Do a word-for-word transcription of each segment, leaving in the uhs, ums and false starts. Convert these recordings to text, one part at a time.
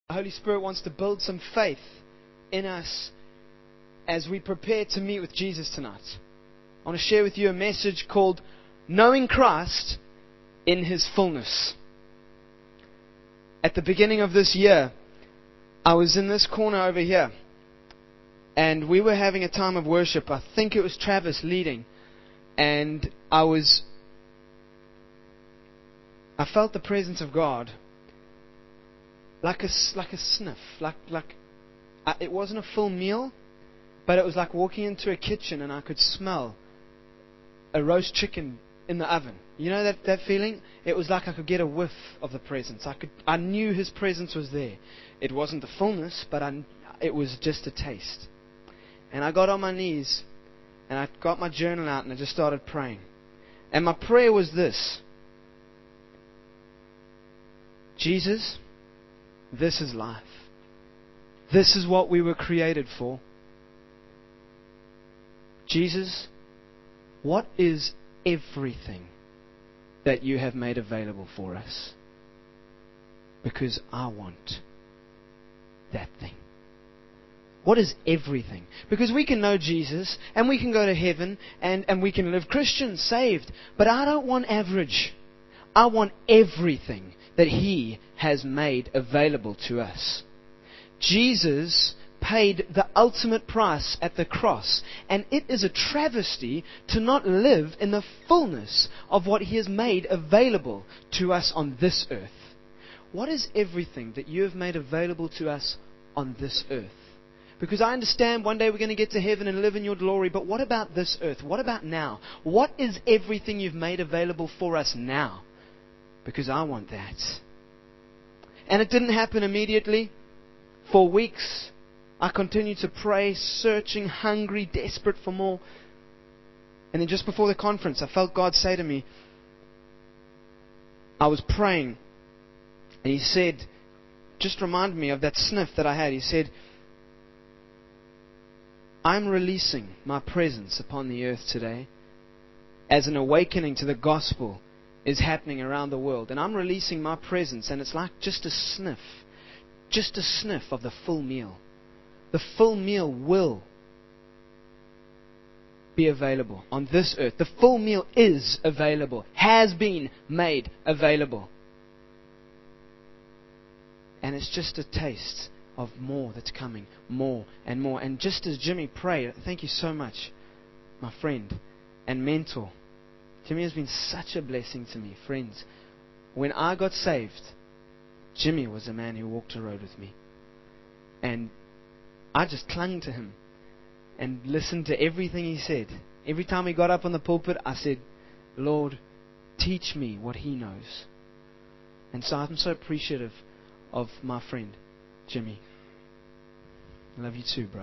The Holy Spirit wants to build some faith in us as we prepare to meet with Jesus tonight. I want to share with you a message called Knowing Christ in His Fullness. At the beginning of this year, I was in this corner over here, and we were having a time of worship. I think it was Travis leading, and I was, I felt the presence of God like a like a sniff, like like uh, it wasn't a full meal, but it was like walking into a kitchen and I could smell a roast chicken in the oven. You know that, that feeling? It was like I could get a whiff of the presence. I could I knew His presence was there. It wasn't the fullness, but I, it was just a taste. And I got on my knees and I got my journal out and I just started praying. And my prayer was this: Jesus, this is life. This is what we were created for. Jesus, what is everything that you have made available for us? Because I want that thing. What is everything? Because we can know Jesus and we can go to heaven and, and we can live Christian, saved. But I don't want average. I want everything that He has made available to us. Jesus paid the ultimate price at the cross, and it is a travesty to not live in the fullness of what He has made available to us on this earth. What is everything that you have made available to us on this earth? Because I understand one day we're going to get to heaven and live in Your glory, but what about this earth? What about now? What is everything You've made available for us now? Because I want that. And it didn't happen immediately. For weeks, I continued to pray, searching, hungry, desperate for more. And then just before the conference, I felt God say to me, I was praying, and He said, just remind me of that sniff that I had. He said, I'm releasing my presence upon the earth today as an awakening to the gospel is happening around the world. And I'm releasing my presence, and it's like just a sniff, just a sniff of the full meal. The full meal will be available on this earth. The full meal is available, has been made available. And it's just a taste of more that's coming, more and more. And just as Jimmy prayed, thank you so much, my friend and mentor. Jimmy has been such a blessing to me, friends. When I got saved, Jimmy was a man who walked the road with me. And I just clung to him and listened to everything he said. Every time he got up on the pulpit, I said, Lord, teach me what He knows. And so I'm so appreciative of my friend, Jimmy. I love you too, bro.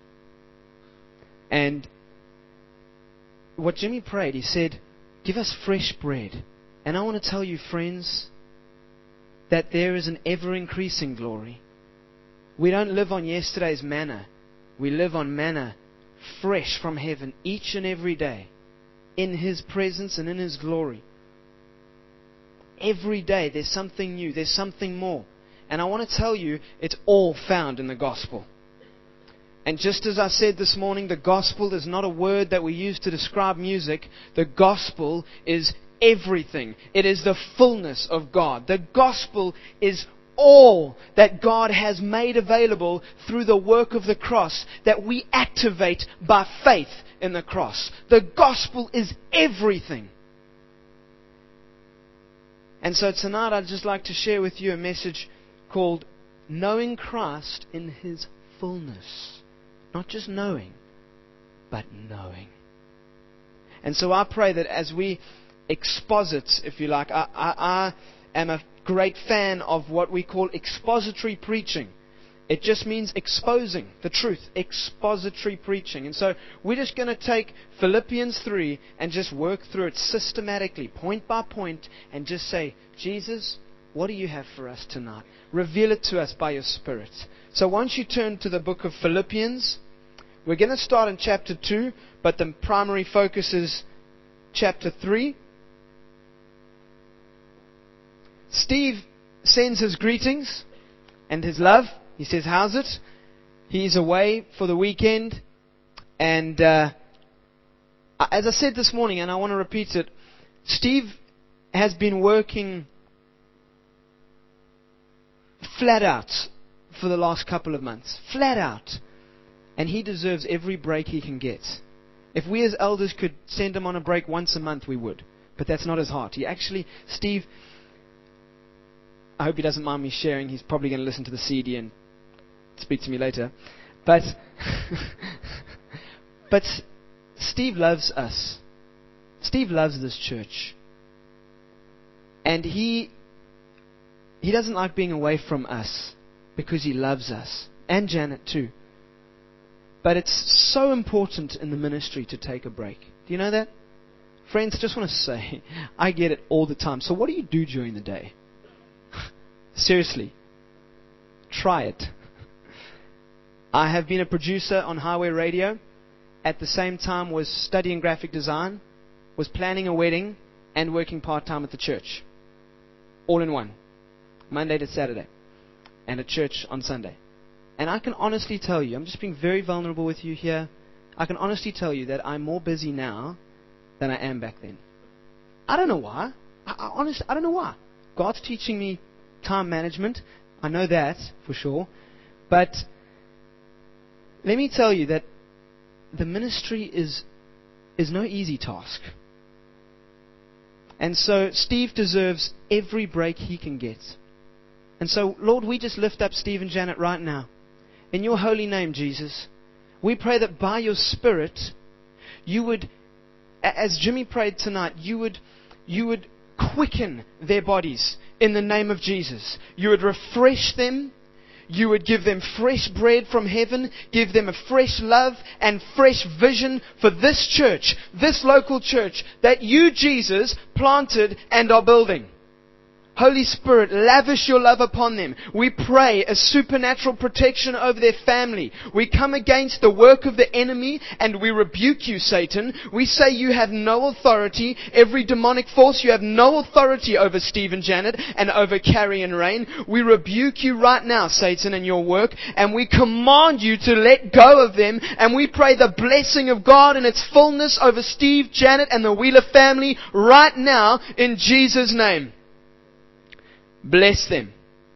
And what Jimmy prayed, he said, give us fresh bread. And I want to tell you, friends, that there is an ever-increasing glory. We don't live on yesterday's manna. We live on manna fresh from heaven each and every day in His presence and in His glory. Every day there's something new. There's something more. And I want to tell you, it's all found in the gospel. And just as I said this morning, the gospel is not a word that we use to describe music. The gospel is everything. It is the fullness of God. The gospel is all that God has made available through the work of the cross that we activate by faith in the cross. The gospel is everything. And so tonight I'd just like to share with you a message called Knowing Christ in His Fullness. Not just knowing, but knowing. And so I pray that as we exposit, if you like, I, I, I am a great fan of what we call expository preaching. It just means exposing the truth, expository preaching. And so we're just going to take Philippians three and just work through it systematically, point by point, and just say, Jesus, what do you have for us tonight? Reveal it to us by your Spirit. So once you turn to the book of Philippians, we're going to start in chapter two, but the primary focus is chapter three. Steve sends his greetings. and his love. He says, how's it? He's away for the weekend. And uh, as I said this morning, and I want to repeat it, Steve has been working flat out for the last couple of months. Flat out. And he deserves every break he can get. If we as elders could send him on a break once a month, we would. But that's not his heart. He actually, Steve, I hope he doesn't mind me sharing. He's probably going to listen to the C D and speak to me later. But, but Steve loves us. Steve loves this church. And he, he doesn't like being away from us because he loves us. And Janet too. But it's so important in the ministry to take a break. Do you know that? Friends, just want to say, I get it all the time. So what do you do during the day? Seriously. Try it. I have been a producer on Highway Radio. At the same time was studying graphic design, was planning a wedding, and working part-time at the church. All in one. Monday to Saturday. And at church on Sunday. And I can honestly tell you, I'm just being very vulnerable with you here. I can honestly tell you that I'm more busy now than I am back then. I don't know why. I, I honestly, I don't know why. God's teaching me time management. I know that for sure. But let me tell you that the ministry is is no easy task. And so Steve deserves every break he can get. And so, Lord, we just lift up Steve and Janet right now. In your holy name, Jesus, we pray that by your Spirit, you would, as Jimmy prayed tonight, you would, you would quicken their bodies in the name of Jesus. You would refresh them. You would give them fresh bread from heaven, give them a fresh love and fresh vision for this church, this local church that you, Jesus, planted and are building. Holy Spirit, lavish your love upon them. We pray a supernatural protection over their family. We come against the work of the enemy and we rebuke you, Satan. We say you have no authority. Every demonic force, you have no authority over Steve and Janet and over Carrie and Rain. We rebuke you right now, Satan, and your work. And we command you to let go of them. And we pray the blessing of God in its fullness over Steve, Janet, and the Wheeler family right now in Jesus' name. Bless them.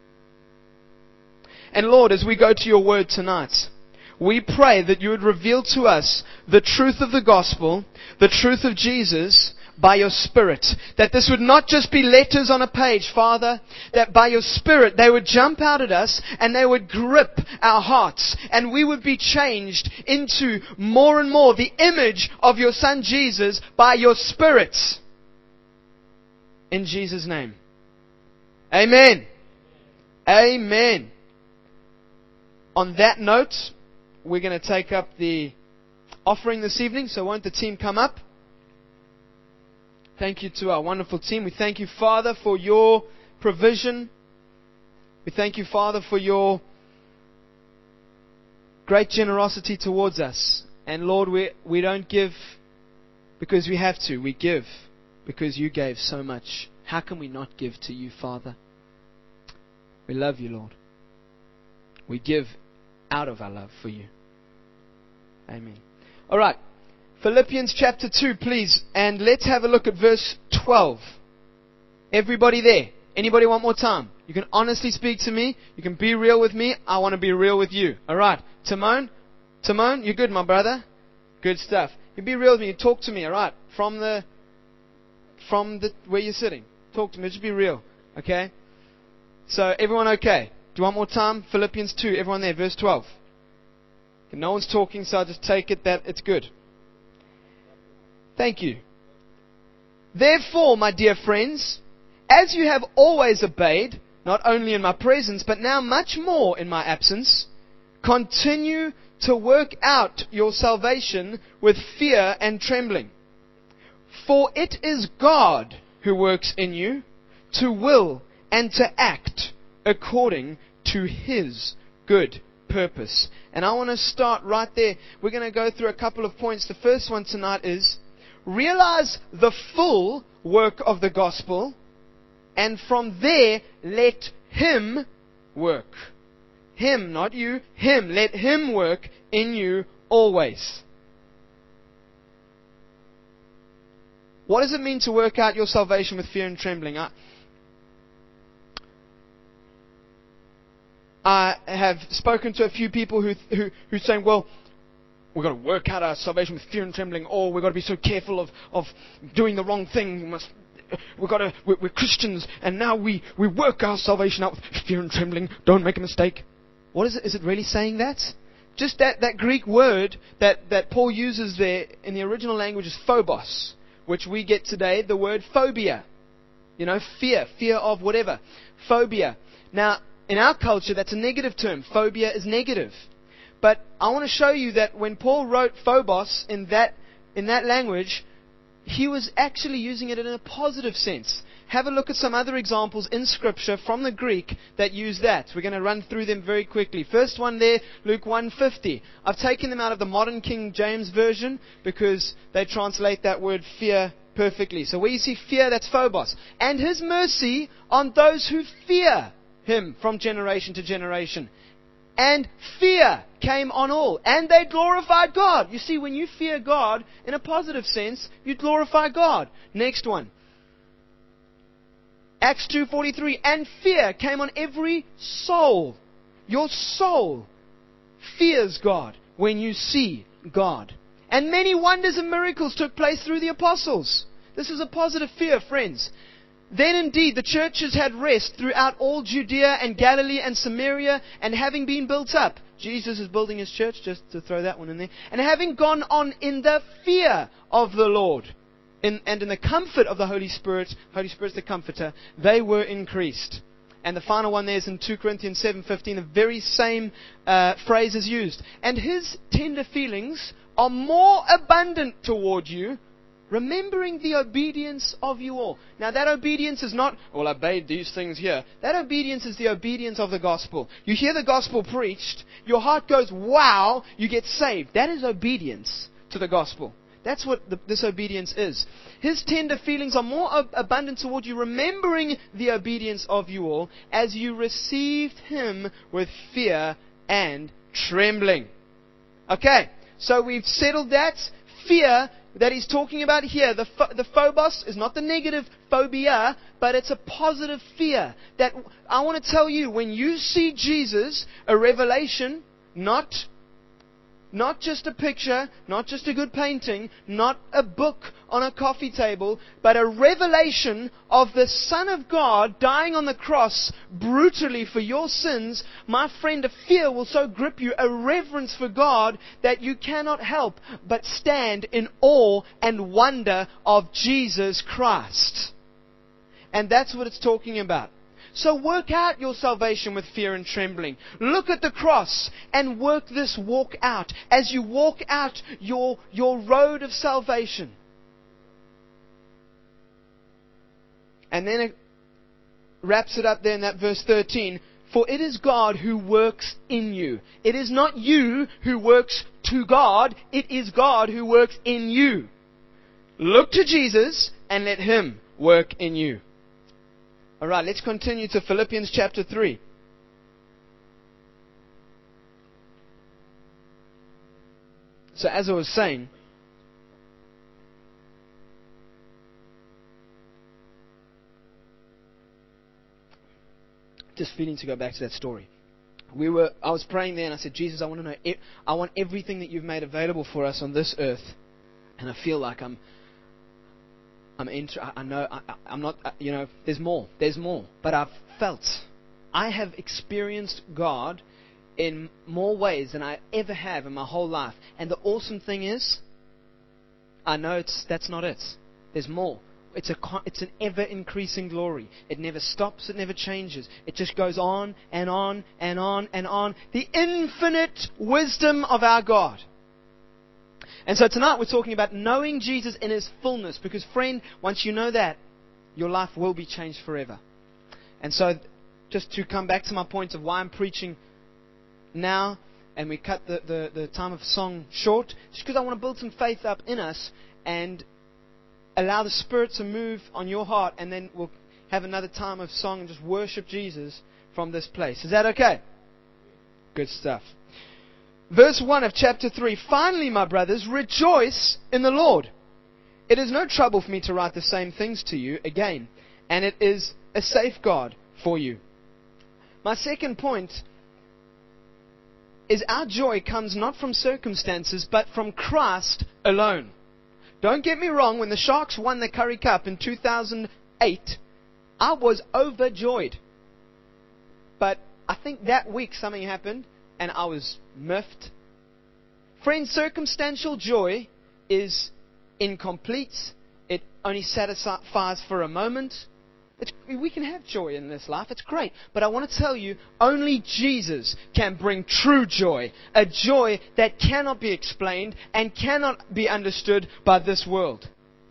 And Lord, as we go to your word tonight, we pray that you would reveal to us the truth of the gospel, the truth of Jesus, by your Spirit. That this would not just be letters on a page, Father, that by your Spirit they would jump out at us and they would grip our hearts and we would be changed into more and more the image of your Son Jesus by your Spirit. In Jesus' name. Amen. Amen. On that note, we're going to take up the offering this evening. So won't the team come up? Thank you to our wonderful team. We thank you, Father, for your provision. We thank you, Father, for your great generosity towards us. And Lord, we, we don't give because we have to. We give because you gave so much. How can we not give to you, Father? We love you, Lord. We give out of our love for you. Amen. All right. Philippians chapter two, please. And let's have a look at verse twelve. Everybody there. Anybody want more time? You can honestly speak to me. You can be real with me. I want to be real with you. All right. Timon? Timon, you good, my brother? Good stuff. You be real with me. You talk to me. All right. From the, from the, where you're sitting. Talk to me. Just be real. Okay? So, everyone okay? Do you want more time? Philippians two, everyone there, verse twelve. Okay, no one's talking, so I'll just take it that it's good. Thank you. Therefore, my dear friends, as you have always obeyed, not only in my presence, but now much more in my absence, continue to work out your salvation with fear and trembling. For it is God who works in you to will and to act according to His good purpose. And I want to start right there. We're going to go through a couple of points. The first one tonight is, realize the full work of the gospel, and from there, let Him work. Him, not you, Him. Let Him work in you always. What does it mean to work out your salvation with fear and trembling? I, I have spoken to a few people who who who saying, well, we've got to work out our salvation with fear and trembling, or we've got to be so careful of, of doing the wrong thing. We must, we've got to, we're, we're Christians, and now we, we work our salvation out with fear and trembling. Don't make a mistake. What is it? Is it really saying that? Just that, that Greek word that, that Paul uses there in the original language is phobos, which we get today the word phobia. You know, fear, fear of whatever. Phobia. Now, in our culture, that's a negative term. Phobia is negative. But I want to show you that when Paul wrote phobos in that, in that language, he was actually using it in a positive sense. Have a look at some other examples in Scripture from the Greek that use that. We're going to run through them very quickly. First one there, Luke one fifty. I've taken them out of the modern King James Version because they translate that word fear perfectly. So where you see fear, that's phobos. And His mercy on those who fear Him from generation to generation. And fear came on all. And they glorified God. You see, when you fear God, in a positive sense, you glorify God. Next one. Acts two forty-three. And fear came on every soul. Your soul fears God when you see God. And many wonders and miracles took place through the apostles. This is a positive fear, friends. Then indeed the churches had rest throughout all Judea and Galilee and Samaria, and having been built up. Jesus is building His church, just to throw that one in there. And having gone on in the fear of the Lord, in, and in the comfort of the Holy Spirit, Holy Spirit's the comforter, they were increased. And the final one there is in two Corinthians seven fifteen, the very same uh, phrase is used. And His tender feelings are more abundant toward you, remembering the obedience of you all. Now that obedience is not, well, I obeyed these things here. That obedience is the obedience of the gospel. You hear the gospel preached, your heart goes, wow, you get saved. That is obedience to the gospel. That's what the, this obedience is. His tender feelings are more ab- abundant toward you, remembering the obedience of you all, as you received Him with fear and trembling. Okay, so we've settled that. Fear that he's talking about here, the, pho- the phobos, is not the negative phobia, but it's a positive fear. That I want to tell you, when you see Jesus, a revelation, not, not just a picture, not just a good painting, not a book on a coffee table, but a revelation of the Son of God dying on the cross brutally for your sins, my friend, a fear will so grip you, a reverence for God, that you cannot help but stand in awe and wonder of Jesus Christ. And that's what it's talking about. So work out your salvation with fear and trembling. Look at the cross and work this walk out as you walk out your, your road of salvation. And then it wraps it up there in that verse thirteen. For it is God who works in you. It is not you who works to God. It is God who works in you. Look to Jesus and let Him work in you. Alright, let's continue to Philippians chapter three. So as I was saying, just feeling to go back to that story. We were, I was praying there and I said, Jesus, I want to know, I want everything that you've made available for us on this earth. And I feel like I'm I'm enter- I know I, I'm not, you know, there's more, there's more. But I've felt, I have experienced God in more ways than I ever have in my whole life. And the awesome thing is, I know it's that's not it. There's more. It's a it's an ever increasing glory. It never stops. It never changes. It just goes on and on and on and on. The infinite wisdom of our God. And so tonight we're talking about knowing Jesus in His fullness. Because friend, once you know that, your life will be changed forever. And so just to come back to my point of why I'm preaching now, and we cut the, the, the time of song short, just because I want to build some faith up in us and allow the Spirit to move on your heart, and then we'll have another time of song and just worship Jesus from this place. Is that okay? Good stuff. Verse one of chapter three. Finally, my brothers, rejoice in the Lord. It is no trouble for me to write the same things to you again, and it is a safeguard for you. My second point is our joy comes not from circumstances, but from Christ alone. Don't get me wrong, when the Sharks won the Currie Cup in two thousand eight, I was overjoyed. But I think that week something happened, and I was miffed. Friends, circumstantial joy is incomplete. It only satisfies for a moment. It's, we can have joy in this life. It's great. But I want to tell you, only Jesus can bring true joy. A joy that cannot be explained and cannot be understood by this world.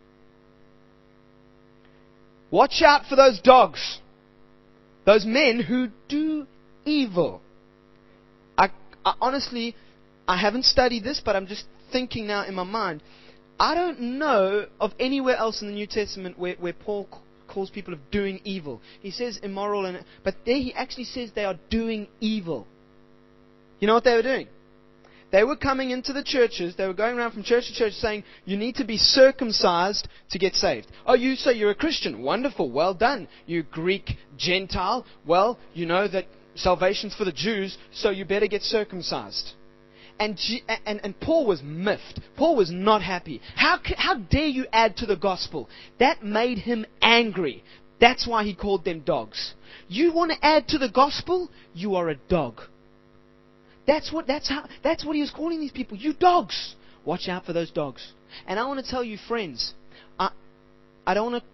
Watch out for those dogs. Those men who do evil. I, I honestly, I haven't studied this, but I'm just thinking now in my mind. I don't know of anywhere else in the New Testament where, where Paul calls people of doing evil. He says immoral, and but there he actually says they are doing evil. You know what they were doing? They were coming into the churches, they were going around from church to church saying, you need to be circumcised to get saved. Oh, you say you're a Christian. Wonderful, well done. You Greek Gentile, well, you know that salvation's for the Jews, so you better get circumcised. And, and, and Paul was miffed. Paul was not happy. How, how dare you add to the gospel? That made him angry. That's why he called them dogs. You want to add to the gospel? You are a dog. That's what, that's how, that's what he was calling these people. You dogs. Watch out for those dogs. And I want to tell you, friends, I, I don't want to,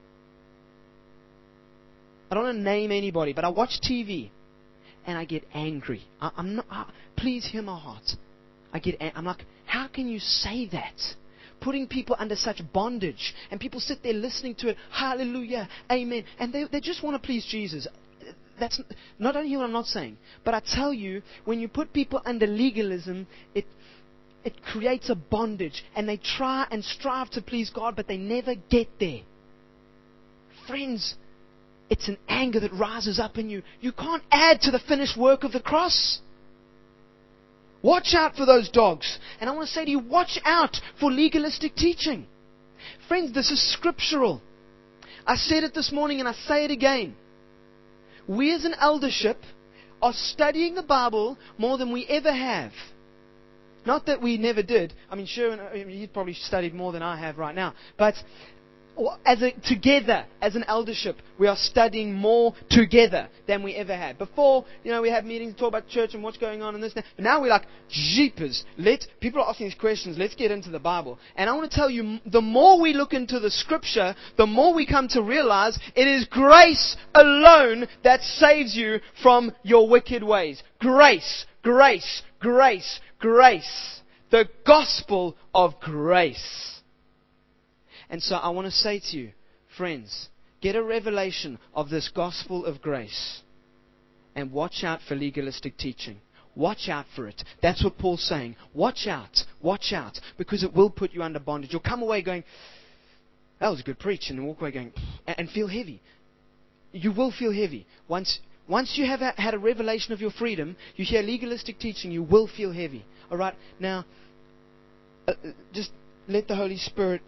I don't want to name anybody, but I watch T V and I get angry. I, I'm not, I, please hear my heart. I get, I'm like, how can you say that? Putting people under such bondage. And people sit there listening to it. Hallelujah. Amen. And they, they just want to please Jesus. That's not only what I'm not saying. But I tell you, when you put people under legalism, it, it creates a bondage. And they try and strive to please God, but they never get there. Friends, it's an anger that rises up in you. You can't add to the finished work of the cross. Watch out for those dogs. And I want to say to you, watch out for legalistic teaching. Friends, this is scriptural. I said it this morning and I say it again. We as an eldership are studying the Bible more than we ever have. Not that we never did. I mean, sure, you've probably studied more than I have right now. But as a, together, as an eldership, we are studying more together than we ever had. Before, you know, we had meetings to talk about church and what's going on and this and that. But now we're like, jeepers, let, people are asking these questions, let's get into the Bible. And I want to tell you, the more we look into the Scripture, the more we come to realize it is grace alone that saves you from your wicked ways. Grace, grace, grace, grace. The gospel of grace. And so I want to say to you, friends, get a revelation of this gospel of grace. And watch out for legalistic teaching. Watch out for it. That's what Paul's saying. Watch out. Watch out. Because it will put you under bondage. You'll come away going, that was a good preach. And walk away going, and feel heavy. You will feel heavy. Once, once you have had a revelation of your freedom, you hear legalistic teaching, you will feel heavy. All right? Now, uh, just let the Holy Spirit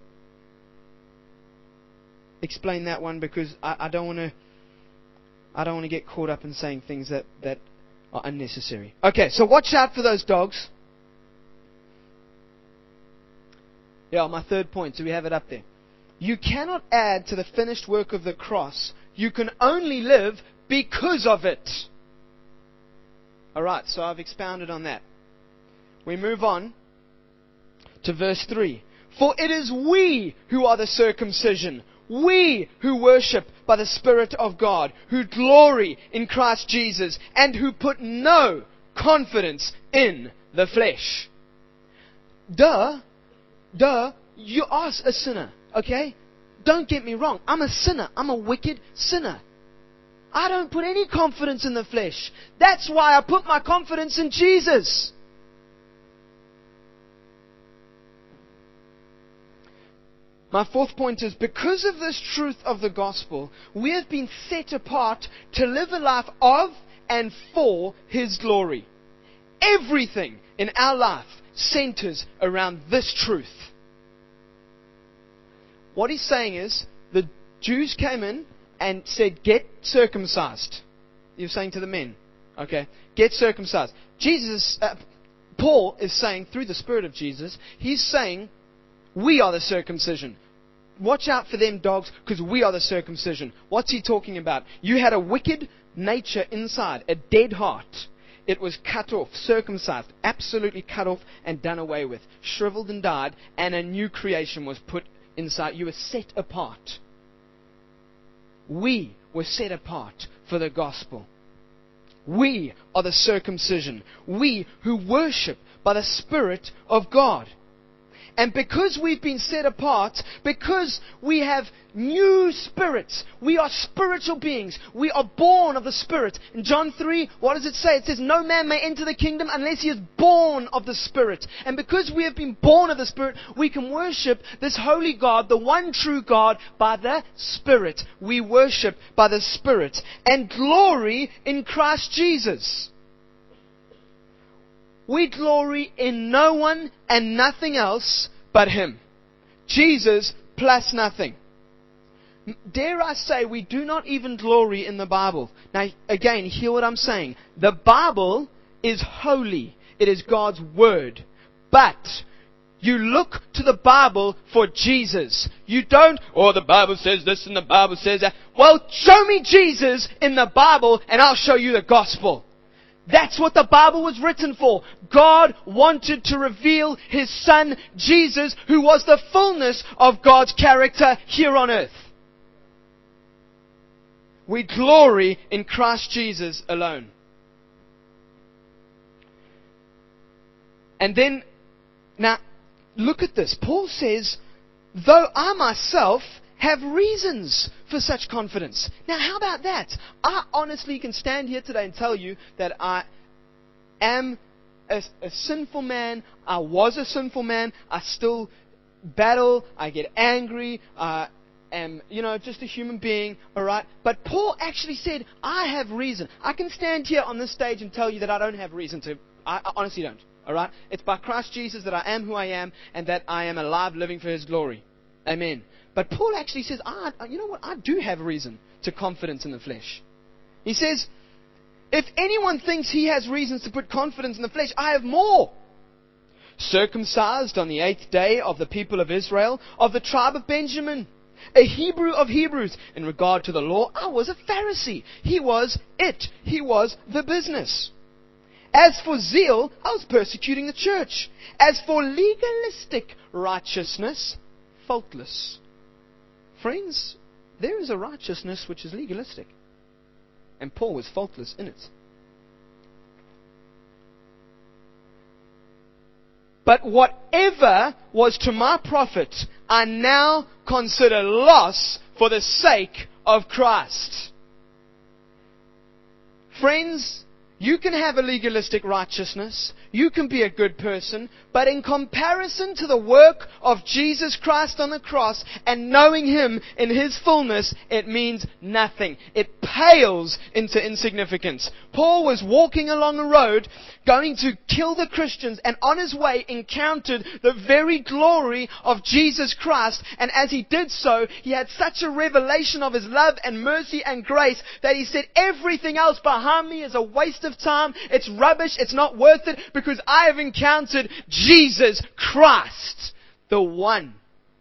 explain that one, because I, I don't want to I don't want to get caught up in saying things that, that are unnecessary. Okay, so watch out for those dogs. Yeah, my third point. Do we have it up there? You cannot add to the finished work of the cross. You can only live because of it. Alright, so I've expounded on that. We move on to verse three. For it is we who are the circumcision, we who worship by the Spirit of God, who glory in Christ Jesus, and who put no confidence in the flesh. Duh, duh, you are a sinner, okay? Don't get me wrong, I'm a sinner, I'm a wicked sinner. I don't put any confidence in the flesh. That's why I put my confidence in Jesus. My fourth point is, because of this truth of the gospel, we have been set apart to live a life of and for His glory. Everything in our life centers around this truth. What he's saying is, the Jews came in and said, get circumcised. You're saying to the men, okay, get circumcised. Jesus, uh, Paul is saying, through the Spirit of Jesus, he's saying, we are the circumcision. Watch out for them dogs, because we are the circumcision. What's he talking about? You had a wicked nature inside, a dead heart. It was cut off, circumcised, absolutely cut off and done away with, shriveled and died, and a new creation was put inside. You were set apart. We were set apart for the gospel. We are the circumcision. We who worship by the Spirit of God. And because we've been set apart, because we have new spirits, we are spiritual beings. We are born of the Spirit. In John three, what does it say? It says, no man may enter the kingdom unless he is born of the Spirit. And because we have been born of the Spirit, we can worship this holy God, the one true God, by the Spirit. We worship by the Spirit. And glory in Christ Jesus. We glory in no one and nothing else but Him. Jesus plus nothing. Dare I say, we do not even glory in the Bible. Now, again, hear what I'm saying. The Bible is holy. It is God's Word. But you look to the Bible for Jesus. You don't, oh, the Bible says this and the Bible says that. Well, show me Jesus in the Bible and I'll show you the gospel. That's what the Bible was written for. God wanted to reveal His Son, Jesus, who was the fullness of God's character here on earth. We glory in Christ Jesus alone. And then, now, look at this. Paul says, though I myself have reasons for such confidence. Now, how about that? I honestly can stand here today and tell you that I am a, a sinful man. I was a sinful man. I still battle. I get angry. I am, you know, just a human being. All right? But Paul actually said, I have reason. I can stand here on this stage and tell you that I don't have reason to. I, I honestly don't. All right? It's by Christ Jesus that I am who I am and that I am alive living for His glory. Amen. But Paul actually says, ah, you know what, I do have reason to confidence in the flesh. He says, if anyone thinks he has reasons to put confidence in the flesh, I have more. Circumcised on the eighth day of the people of Israel, of the tribe of Benjamin, a Hebrew of Hebrews. In regard to the law, I was a Pharisee. He was it. He was the business. As for zeal, I was persecuting the church. As for legalistic righteousness, faultless. Friends, there is a righteousness which is legalistic. And Paul was faultless in it. But whatever was to my profit, I now consider loss for the sake of Christ. Friends, you can have a legalistic righteousness. You can be a good person. But in comparison to the work of Jesus Christ on the cross and knowing Him in His fullness, it means nothing. It pales into insignificance. Paul was walking along a road going to kill the Christians, and on his way encountered the very glory of Jesus Christ. And as he did so, he had such a revelation of His love and mercy and grace that he said, everything else behind me is a waste of time. It's rubbish. It's not worth it, because I have encountered Jesus Christ, the one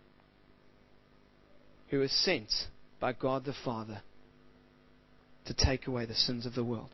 who is sent by God the Father to take away the sins of the world.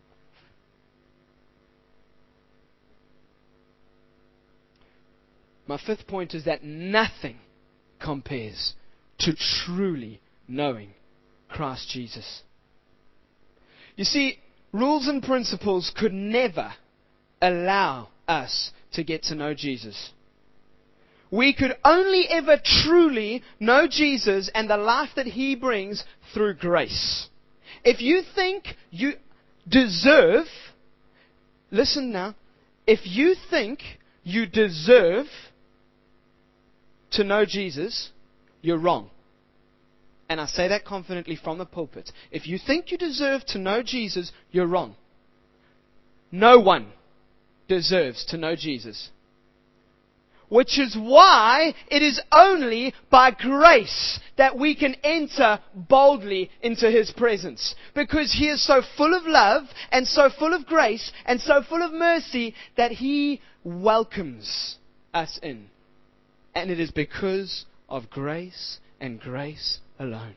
My fifth point is that nothing compares to truly knowing Christ Jesus. You see, rules and principles could never allow us to get to know Jesus. We could only ever truly know Jesus and the life that He brings through grace. If you think you deserve, listen now, if you think you deserve to know Jesus, you're wrong. And I say that confidently from the pulpit. If you think you deserve to know Jesus, you're wrong. No one deserves to know Jesus. Which is why it is only by grace that we can enter boldly into His presence. Because He is so full of love and so full of grace and so full of mercy that He welcomes us in. And it is because of grace and grace alone.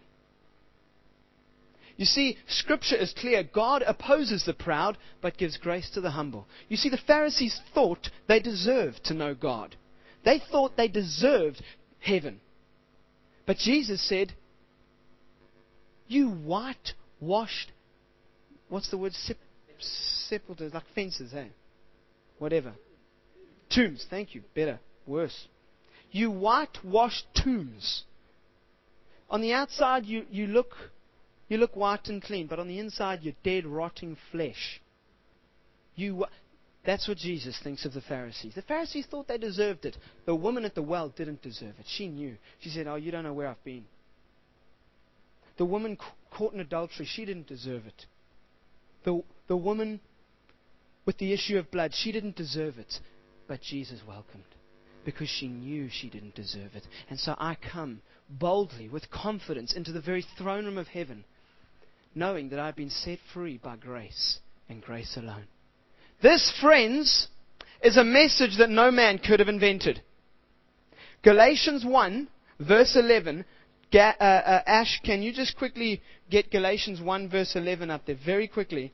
You see, Scripture is clear. God opposes the proud, but gives grace to the humble. You see, the Pharisees thought they deserved to know God. They thought they deserved heaven. But Jesus said, you whitewashed, what's the word? Sep- sepulchres, like fences, eh? Whatever. Tombs, thank you. Better, worse. You whitewashed tombs. On the outside, you, you look you look white and clean, but on the inside, you're dead, rotting flesh. You, that's what Jesus thinks of the Pharisees. The Pharisees thought they deserved it. The woman at the well didn't deserve it. She knew. She said, oh, you don't know where I've been. The woman caught in adultery, she didn't deserve it. The, the woman with the issue of blood, she didn't deserve it. But Jesus welcomed, because she knew she didn't deserve it. And so I come boldly, with confidence, into the very throne room of heaven, knowing that I've been set free by grace and grace alone. This, friends, is a message that no man could have invented. Galatians one, verse eleven. Ga- uh, uh, Ash, can you just quickly get Galatians one, verse eleven up there, very quickly?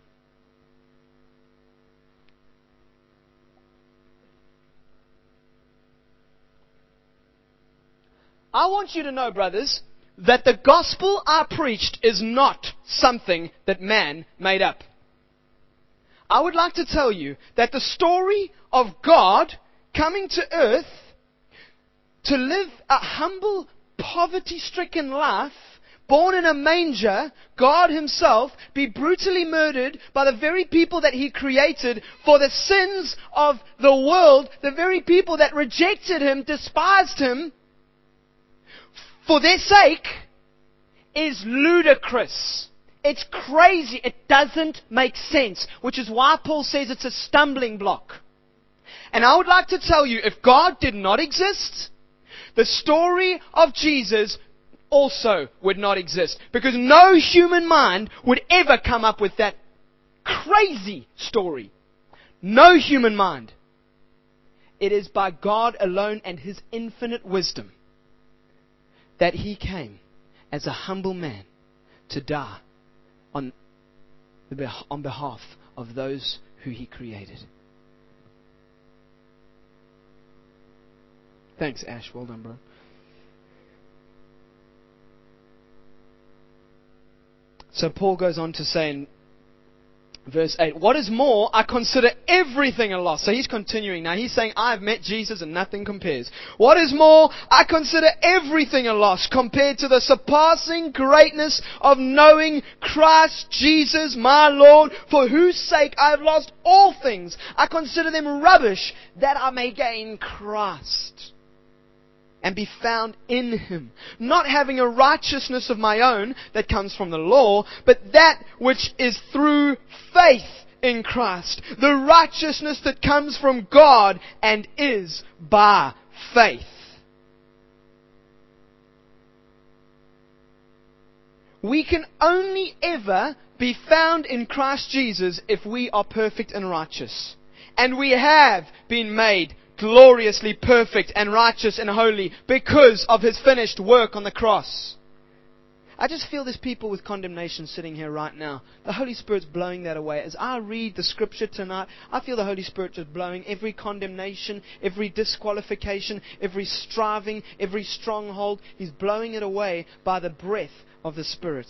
I want you to know, brothers, that the gospel I preached is not something that man made up. I would like to tell you that the story of God coming to earth to live a humble, poverty-stricken life, born in a manger, God Himself be brutally murdered by the very people that He created for the sins of the world, the very people that rejected Him, despised Him, for their sake, is ludicrous. It's crazy. It doesn't make sense. Which is why Paul says it's a stumbling block. And I would like to tell you, if God did not exist, the story of Jesus also would not exist. Because no human mind would ever come up with that crazy story. No human mind. It is by God alone and His infinite wisdom that He came as a humble man to die on, on behalf of those who He created. Thanks, Ash. Well done, bro. So Paul goes on to say in verse eight, what is more, I consider everything a loss. So he's continuing now. He's saying, I've met Jesus and nothing compares. What is more, I consider everything a loss compared to the surpassing greatness of knowing Christ Jesus my Lord, for whose sake I have lost all things. I consider them rubbish, that I may gain Christ and be found in Him, not having a righteousness of my own that comes from the law, but that which is through faith in Christ, the righteousness that comes from God and is by faith. We can only ever be found in Christ Jesus if we are perfect and righteous. And we have been made gloriously perfect and righteous and holy because of His finished work on the cross. I just feel there's people with condemnation sitting here right now. The Holy Spirit's blowing that away. As I read the Scripture tonight, I feel the Holy Spirit just blowing every condemnation, every disqualification, every striving, every stronghold. He's blowing it away by the breath of the Spirit.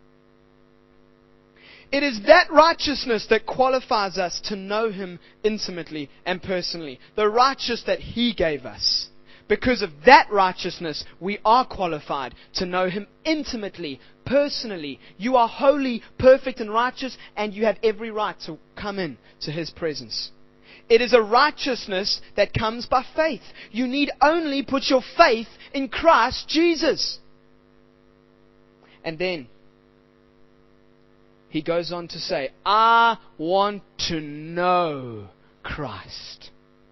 It is that righteousness that qualifies us to know Him intimately and personally. The righteousness that He gave us. Because of that righteousness, we are qualified to know Him intimately, personally. You are holy, perfect, and righteous, and you have every right to come in to His presence. It is a righteousness that comes by faith. You need only put your faith in Christ Jesus. And then he goes on to say, I want to know Christ.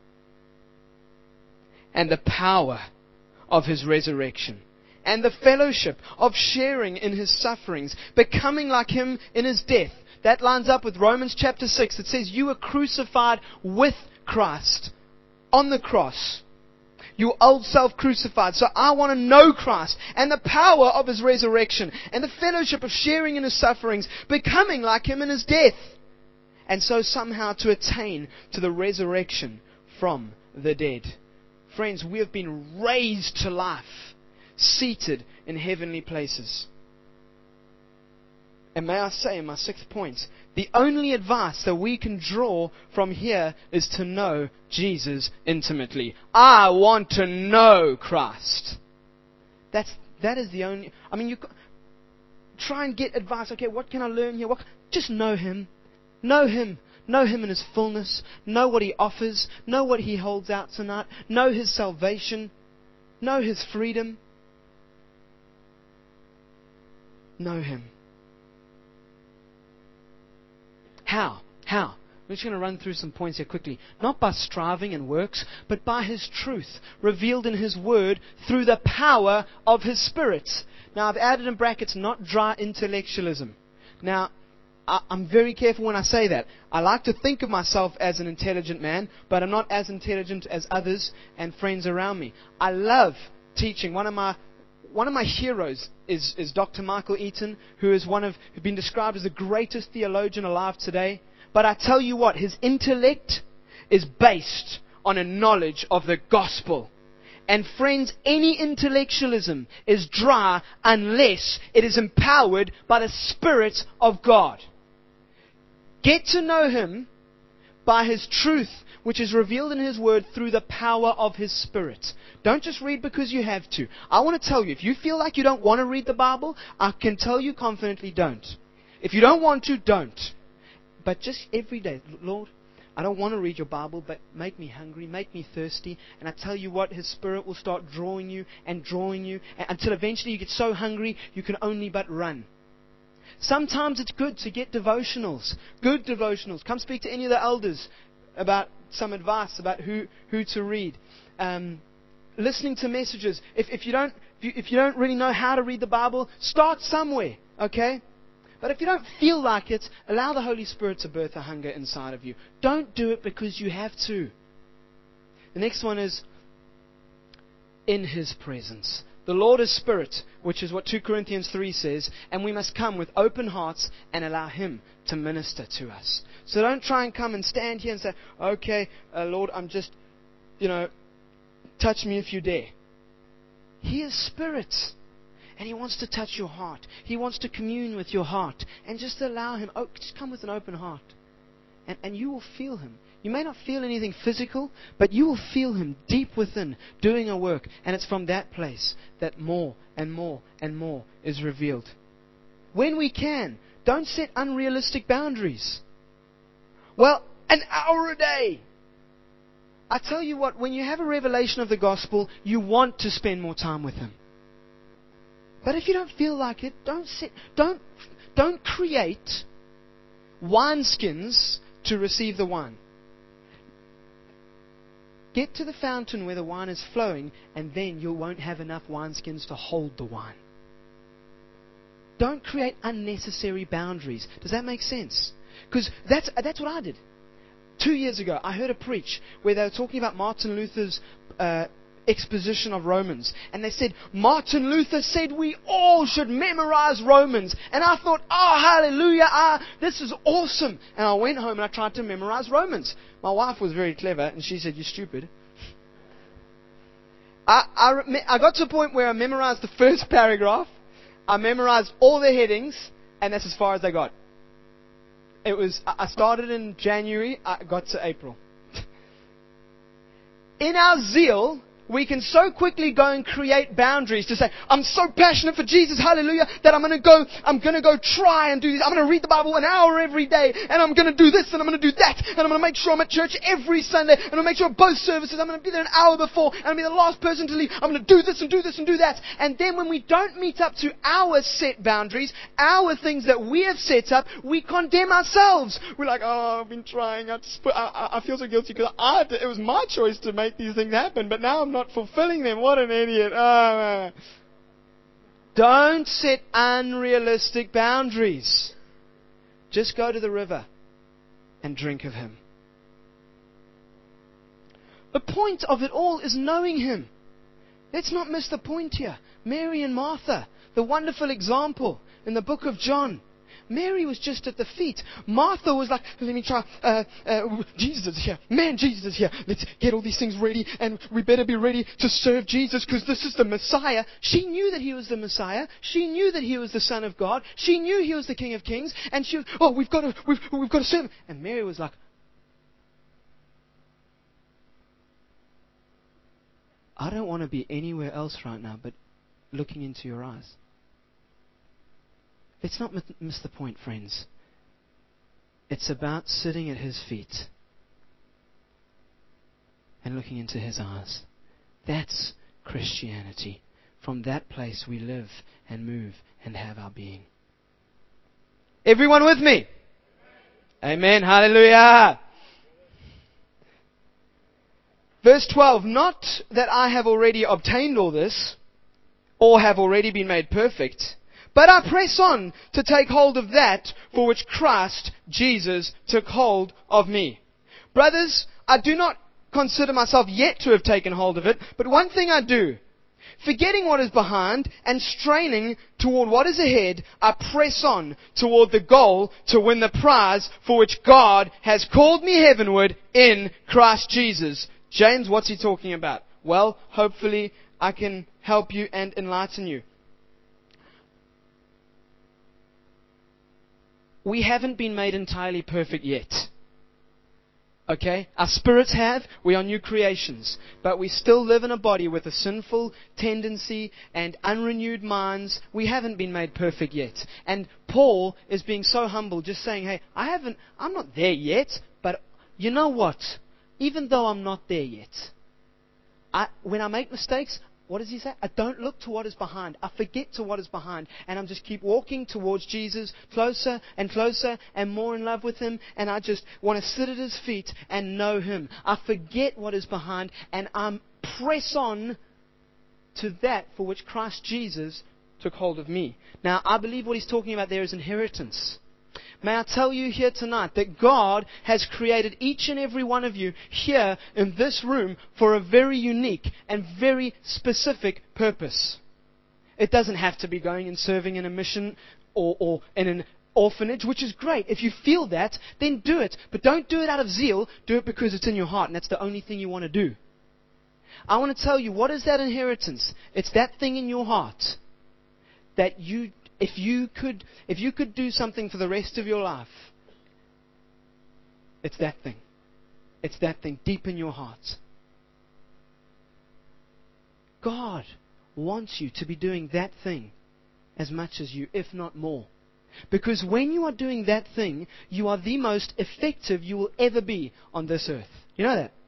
And the power of His resurrection. And the fellowship of sharing in His sufferings, becoming like Him in His death. That lines up with Romans chapter six. It says, you were crucified with Christ on the cross. Your old self crucified. So I want to know Christ and the power of His resurrection and the fellowship of sharing in His sufferings, becoming like Him in His death. And so somehow to attain to the resurrection from the dead. Friends, we have been raised to life, seated in heavenly places. And may I say in my sixth point, the only advice that we can draw from here is to know Jesus intimately. I want to know Christ. That's, that is the only, I mean, you try and get advice. Okay, what can I learn here? What, just know Him. Know Him. Know Him in His fullness. Know what He offers. Know what He holds out tonight. Know His salvation. Know His freedom. Know Him. How? How? We're just going to run through some points here quickly. Not by striving and works, but by His truth, revealed in His Word through the power of His Spirit. Now, I've added in brackets, not dry intellectualism. Now, I, I'm very careful when I say that. I like to think of myself as an intelligent man, but I'm not as intelligent as others and friends around me. I love teaching. One of my One of my heroes is, is Doctor Michael Eaton, who is one of, who's been described as the greatest theologian alive today. But I tell you what, his intellect is based on a knowledge of the gospel. And friends, any intellectualism is dry unless it is empowered by the Spirit of God. Get to know Him by His truth, which is revealed in His Word through the power of His Spirit. Don't just read because you have to. I want to tell you, if you feel like you don't want to read the Bible, I can tell you confidently, don't. If you don't want to, don't. But just every day, Lord, I don't want to read your Bible, but make me hungry, make me thirsty. And I tell you what, His Spirit will start drawing you and drawing you until eventually you get so hungry you can only but run. Sometimes it's good to get devotionals, good devotionals. Come speak to any of the elders about some advice about who, who to read. Um, listening to messages. If, if you don't if you, if you don't really know how to read the Bible, start somewhere, okay? But if you don't feel like it, allow the Holy Spirit to birth a hunger inside of you. Don't do it because you have to. The next one is in His presence. The Lord is Spirit, which is what Second Corinthians three says, and we must come with open hearts and allow Him to minister to us. So don't try and come and stand here and say, okay, uh, Lord, I'm just, you know, touch me if you dare. He is Spirit, and He wants to touch your heart. He wants to commune with your heart, and just allow Him, oh, just come with an open heart, and, and you will feel Him. You may not feel anything physical, but you will feel Him deep within doing a work. And it's from that place that more and more and more is revealed. When we can, don't set unrealistic boundaries. Well, an hour a day. I tell you what, when you have a revelation of the gospel, you want to spend more time with Him. But if you don't feel like it, don't set, don't, don't create wineskins to receive the wine. Get to the fountain where the wine is flowing, and then you won't have enough wineskins to hold the wine. Don't create unnecessary boundaries. Does that make sense? Because that's, that's what I did. Two years ago, I heard a preach where they were talking about Martin Luther's uh, exposition of Romans. And they said, Martin Luther said we all should memorize Romans. And I thought, oh, hallelujah, ah, this is awesome. And I went home and I tried to memorize Romans. My wife was very clever, and she said, you're stupid. I, I, I got to a point where I memorized the first paragraph, I memorized all the headings, and that's as far as I got. It was, I started in January, I got to April. In our zeal, we can so quickly go and create boundaries to say, I'm so passionate for Jesus, hallelujah, that I'm going to go, I'm going to go try and do this. I'm going to read the Bible an hour every day, and I'm going to do this, and I'm going to do that, and I'm going to make sure I'm at church every Sunday, and I'm going to make sure both services, I'm going to be there an hour before, and I'm going to be the last person to leave. I'm going to do this and do this and do that. And then when we don't meet up to our set boundaries, our things that we have set up, we condemn ourselves. We're like, oh, I've been trying. I, just put, I, I feel so guilty because I, it was my choice to make these things happen, but now I'm not fulfilling them. What an idiot. Oh, don't set unrealistic boundaries. Just go to the river and drink of Him. The point of it all is knowing Him. Let's not miss the point here. Mary and Martha, the wonderful example in the book of John. Mary was just at the feet. Martha was like, let me try. Uh, uh, Jesus is here. Man, Jesus is here. Let's get all these things ready, and we better be ready to serve Jesus because this is the Messiah. She knew that He was the Messiah. She knew that He was the Son of God. She knew He was the King of Kings. And she was, oh, we've got to, we've, we've got to serve Him. And Mary was like, I don't want to be anywhere else right now but looking into your eyes. Let's not miss the point, friends. It's about sitting at His feet and looking into His eyes. That's Christianity. From that place we live and move and have our being. Everyone with me? Amen. Hallelujah. Verse twelve, not that I have already obtained all this, or have already been made perfect, but I press on to take hold of that for which Christ Jesus took hold of me. Brothers, I do not consider myself yet to have taken hold of it, but one thing I do, forgetting what is behind and straining toward what is ahead, I press on toward the goal to win the prize for which God has called me heavenward in Christ Jesus. James, what's he talking about? Well, hopefully I can help you and enlighten you. We haven't been made entirely perfect yet. Okay? Our spirits have. We are new creations. But we still live in a body with a sinful tendency and unrenewed minds. We haven't been made perfect yet. And Paul is being so humble, just saying, hey, I haven't, I'm not there yet, but you know what? Even though I'm not there yet, I, when I make mistakes, what does he say? I don't look to what is behind. I forget to what is behind. And I just keep walking towards Jesus, closer and closer and more in love with Him. And I just want to sit at His feet and know Him. I forget what is behind and I press on to that for which Christ Jesus took hold of me. Now, I believe what he's talking about there is inheritance. May I tell you here tonight that God has created each and every one of you here in this room for a very unique and very specific purpose. It doesn't have to be going and serving in a mission or, or in an orphanage, which is great. If you feel that, then do it. But don't do it out of zeal. Do it because it's in your heart and that's the only thing you want to do. I want to tell you, what is that inheritance? It's that thing in your heart that you If you could, if you could do something for the rest of your life, it's that thing. It's that thing deep in your heart. God wants you to be doing that thing as much as you, if not more. Because when you are doing that thing, you are the most effective you will ever be on this earth. You know that?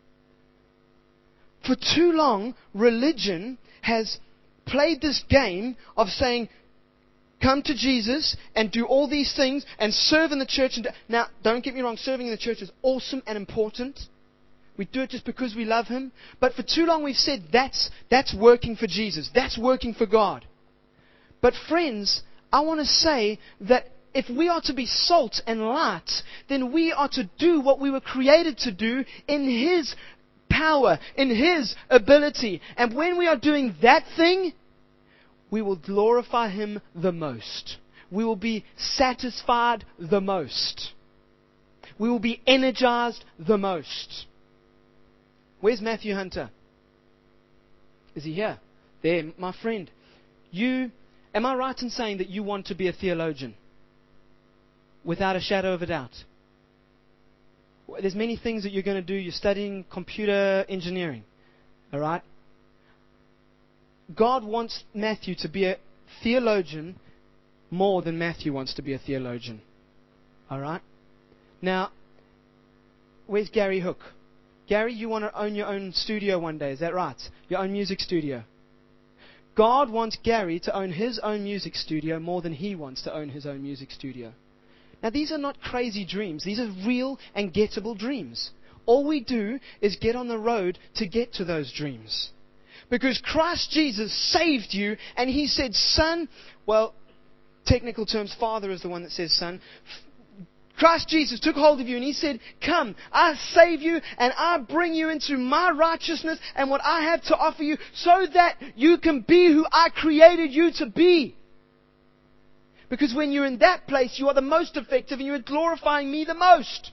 For too long, religion has played this game of saying, come to Jesus and do all these things and serve in the church. And now, don't get me wrong, serving in the church is awesome and important. We do it just because we love Him. But for too long we've said that's, that's working for Jesus. That's working for God. But friends, I want to say that if we are to be salt and light, then we are to do what we were created to do in His power, in His ability. And when we are doing that thing, we will glorify Him the most. We will be satisfied the most. We will be energized the most. Where's Matthew Hunter? Is he here? There, my friend. You, am I right in saying that you want to be a theologian? Without a shadow of a doubt. There's many things that you're going to do. You're studying computer engineering. Alright? God wants Matthew to be a theologian more than Matthew wants to be a theologian. Alright? Now, where's Gary Hook? Gary, you want to own your own studio one day, is that right? Your own music studio. God wants Gary to own his own music studio more than he wants to own his own music studio. Now, these are not crazy dreams. These are real and gettable dreams. All we do is get on the road to get to those dreams. Because Christ Jesus saved you, and He said, son, well, technical terms, Father is the one that says son. Christ Jesus took hold of you and He said, come, I save you and I bring you into my righteousness and what I have to offer you so that you can be who I created you to be. Because when you're in that place, you are the most effective and you are glorifying me the most.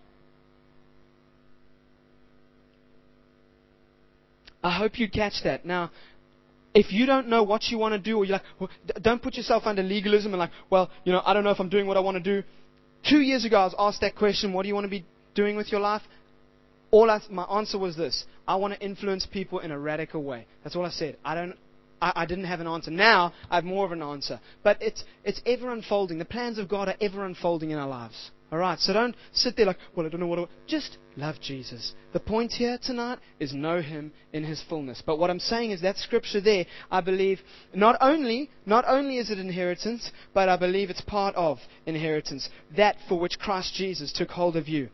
I hope you catch that. Now, if you don't know what you want to do, or you're like, well, don't put yourself under legalism and like, well, you know, I don't know if I'm doing what I want to do. Two years ago, I was asked that question, what do you want to be doing with your life? All I, my answer was this: I want to influence people in a radical way. That's all I said. I don't. I, I didn't have an answer. Now I have more of an answer. But it's it's ever unfolding. The plans of God are ever unfolding in our lives. All right. So don't sit there like, well, I don't know what. I want. Just love Jesus. The point here tonight is know Him in His fullness. But what I'm saying is that scripture there, I believe, not only not only is it inheritance, but I believe it's part of inheritance. That for which Christ Jesus took hold of you.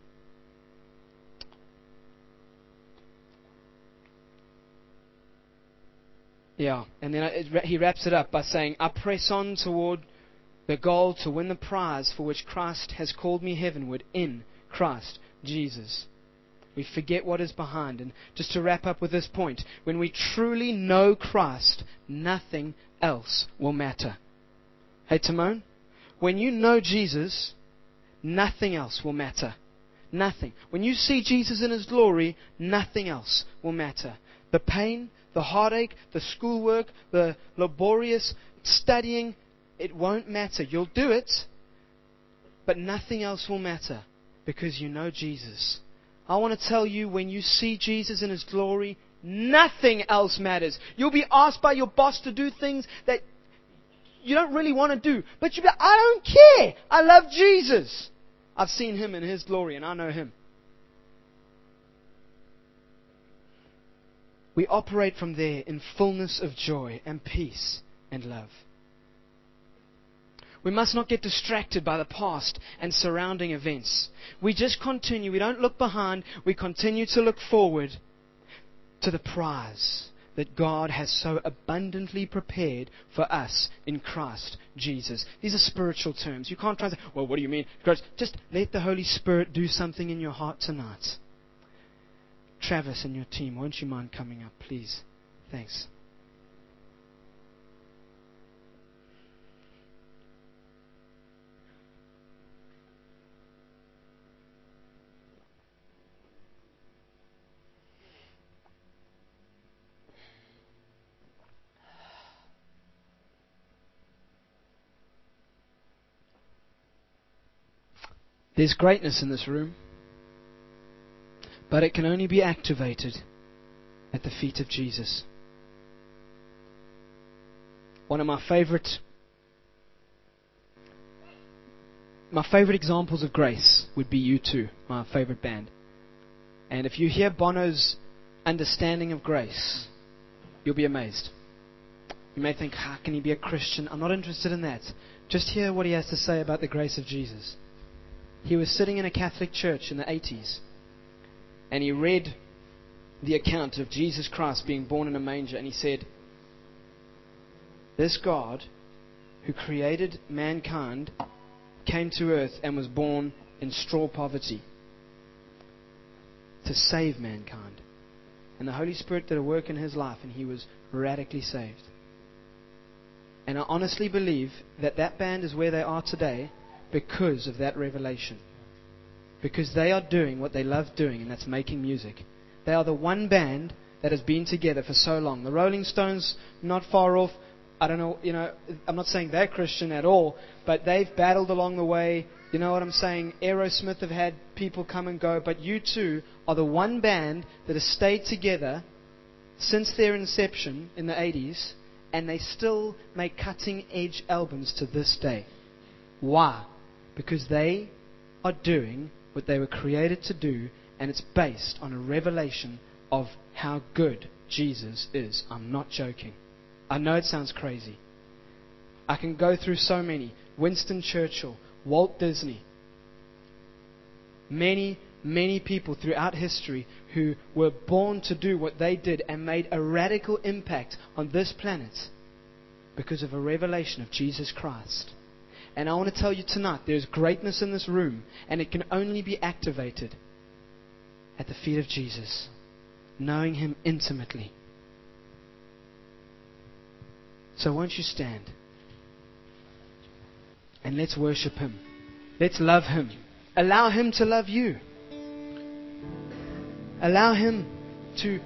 Yeah, and then it, he wraps it up by saying, I press on toward the goal to win the prize for which Christ has called me heavenward in Christ Jesus. We forget what is behind. And just to wrap up with this point, when we truly know Christ, nothing else will matter. Hey, Timon, when you know Jesus, nothing else will matter. Nothing. When you see Jesus in His glory, nothing else will matter. The pain, the heartache, the schoolwork, the laborious studying, it won't matter. You'll do it, but nothing else will matter because you know Jesus. I want to tell you, when you see Jesus in His glory, nothing else matters. You'll be asked by your boss to do things that you don't really want to do, but you'll be like, I don't care. I love Jesus. I've seen Him in His glory and I know Him. We operate from there in fullness of joy and peace and love. We must not get distracted by the past and surrounding events. We just continue. We don't look behind. We continue to look forward to the prize that God has so abundantly prepared for us in Christ Jesus. These are spiritual terms. You can't try to say, well, what do you mean? Just let the Holy Spirit do something in your heart tonight. Travis and your team, won't you mind coming up, please? Thanks. There's greatness in this room, but it can only be activated at the feet of Jesus. One of my favorite my favorite examples of grace would be U two, my favorite band. And if you hear Bono's understanding of grace, you'll be amazed. You may think, how can he be a Christian? I'm not interested in that. Just hear what he has to say about the grace of Jesus. He was sitting in a Catholic church in the eighties, and he read the account of Jesus Christ being born in a manger, and he said, this God who created mankind came to earth and was born in straw poverty to save mankind. And the Holy Spirit did a work in his life, and he was radically saved. And I honestly believe that that band is where they are today because of that revelation. Because they are doing what they love doing, and that's making music. They are the one band that has been together for so long. The Rolling Stones, not far off. I don't know, you know, I'm not saying they're Christian at all, but they've battled along the way. You know what I'm saying? Aerosmith have had people come and go, but U two are the one band that has stayed together since their inception in the eighties, And they still make cutting-edge albums to this day. Why? Because they are doing what they were created to do, and it's based on a revelation of how good Jesus is. I'm not joking. I know it sounds crazy. I can go through so many. Winston Churchill, Walt Disney, many, many people throughout history who were born to do what they did and made a radical impact on this planet because of a revelation of Jesus Christ. And I want to tell you tonight, there's greatness in this room, and it can only be activated at the feet of Jesus, knowing Him intimately. So won't you stand? And let's worship Him. Let's love Him. Allow Him to love you. Allow Him to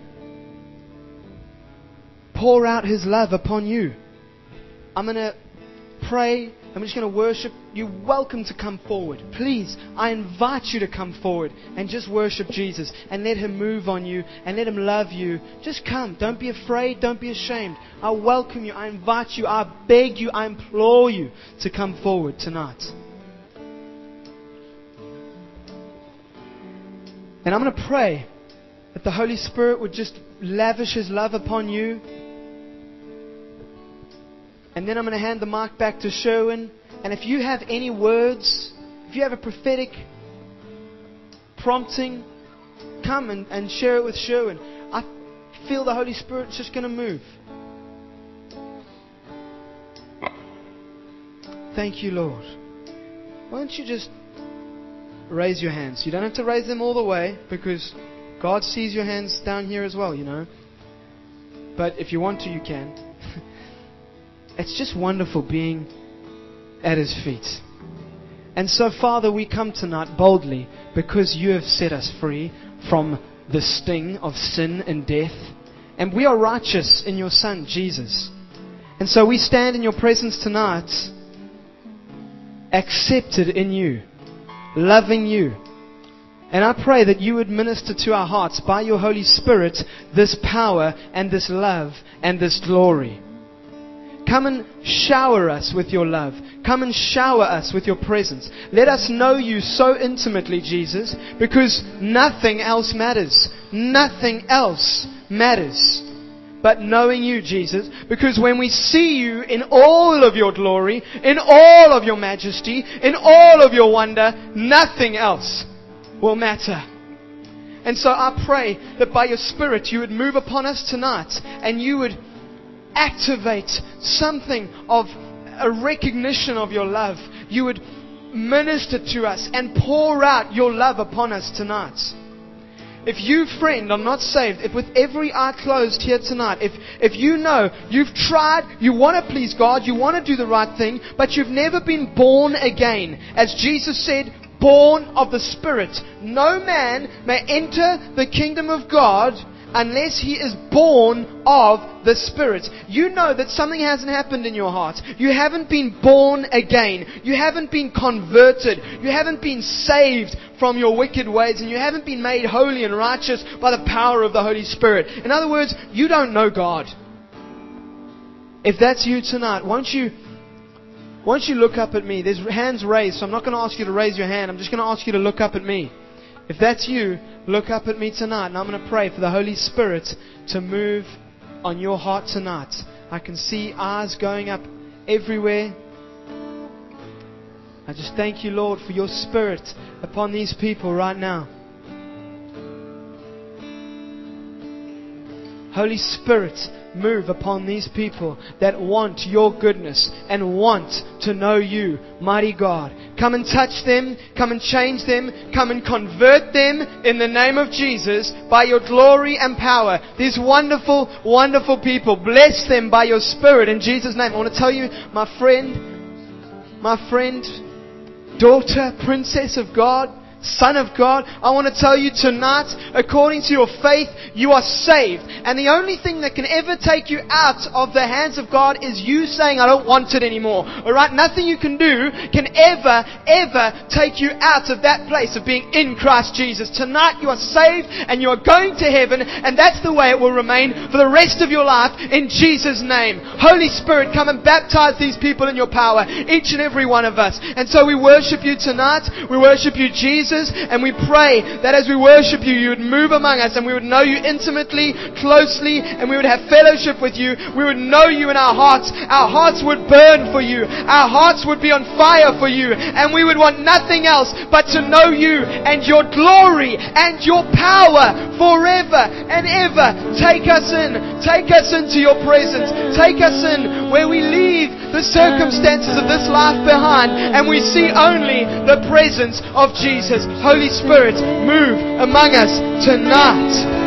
pour out His love upon you. I'm going to pray. I'm just going to worship. You're welcome to come forward. Please, I invite you to come forward and just worship Jesus and let Him move on you and let Him love you. Just come. Don't be afraid. Don't be ashamed. I welcome you. I invite you. I beg you. I implore you to come forward tonight. And I'm going to pray that the Holy Spirit would just lavish His love upon you. And then I'm going to hand the mic back to Sherwin. And if you have any words, if you have a prophetic prompting, come and, and share it with Sherwin. I feel the Holy Spirit's just going to move. Thank you, Lord. Why don't you just raise your hands? You don't have to raise them all the way, because God sees your hands down here as well, you know. But if you want to, you can. It's just wonderful being at His feet. And so, Father, we come tonight boldly because You have set us free from the sting of sin and death. And we are righteous in Your Son, Jesus. And so we stand in Your presence tonight, accepted in You, loving You. And I pray that You would minister to our hearts by Your Holy Spirit this power and this love and this glory. Come and shower us with Your love. Come and shower us with Your presence. Let us know You so intimately, Jesus, because nothing else matters. Nothing else matters but knowing You, Jesus, because when we see You in all of Your glory, in all of Your majesty, in all of Your wonder, nothing else will matter. And so I pray that by Your Spirit You would move upon us tonight, and You would activate something of a recognition of Your love. You would minister to us and pour out Your love upon us tonight. If you, friend, are not saved, if with every eye closed here tonight, if, if you know you've tried, you want to please God, you want to do the right thing, but you've never been born again, as Jesus said, born of the Spirit. No man may enter the kingdom of God unless he is born of the Spirit. You know that something hasn't happened in your heart. You haven't been born again. You haven't been converted. You haven't been saved from your wicked ways, and you haven't been made holy and righteous by the power of the Holy Spirit. In other words, you don't know God. If that's you tonight, won't you won't you look up at me? There's hands raised, so I'm not going to ask you to raise your hand. I'm just going to ask you to look up at me. If that's you, look up at me tonight, and I'm going to pray for the Holy Spirit to move on your heart tonight. I can see eyes going up everywhere. I just thank You, Lord, for Your Spirit upon these people right now. Holy Spirit, move upon these people that want Your goodness and want to know You, mighty God. Come and touch them. Come and change them. Come and convert them in the name of Jesus by Your glory and power. These wonderful, wonderful people, bless them by Your Spirit in Jesus' name. I want to tell you, my friend, my friend, daughter, princess of God, Son of God, I want to tell you tonight, according to your faith, you are saved. And the only thing that can ever take you out of the hands of God is you saying, I don't want it anymore. Alright? Nothing you can do can ever, ever take you out of that place of being in Christ Jesus. Tonight you are saved and you are going to heaven, and that's the way it will remain for the rest of your life in Jesus' name. Holy Spirit, come and baptize these people in your power, each and every one of us. And so we worship you tonight. We worship you, Jesus. And we pray that as we worship you, you would move among us and we would know you intimately, closely, and we would have fellowship with you. We would know you in our hearts. Our hearts would burn for you. Our hearts would be on fire for you. And we would want nothing else but to know you and your glory and your power forever and ever. Take us in. Take us into your presence. Take us in where we leave the circumstances of this life behind and we see only the presence of Jesus. Holy Spirit, move among us tonight.